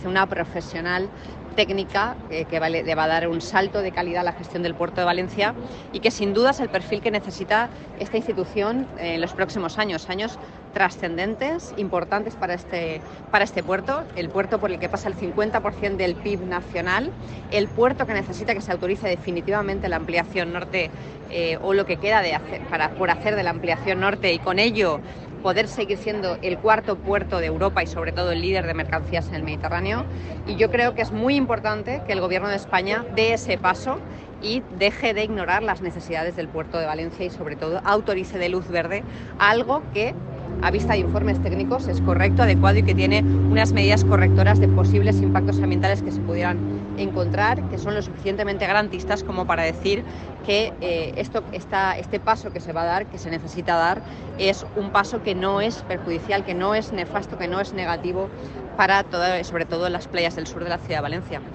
Una profesional técnica que le va a dar un salto de calidad a la gestión del puerto de Valencia y que sin duda es el perfil que necesita esta institución en los próximos años trascendentes, importantes para este puerto, el puerto por el que pasa el 50% del PIB nacional, el puerto que necesita que se autorice definitivamente la ampliación norte o lo que queda por hacer de la ampliación norte y con ello poder seguir siendo el cuarto puerto de Europa y sobre todo el líder de mercancías en el Mediterráneo. Y yo creo que es muy importante que el Gobierno de España dé ese paso y deje de ignorar las necesidades del puerto de Valencia y sobre todo autorice de luz verde algo que a vista de informes técnicos es correcto, adecuado y que tiene unas medidas correctoras de posibles impactos ambientales que se pudieran encontrar, que son lo suficientemente garantistas como para decir que este paso que se va a dar, que se necesita dar, es un paso que no es perjudicial, que no es nefasto, que no es negativo para sobre todo las playas del sur de la ciudad de Valencia.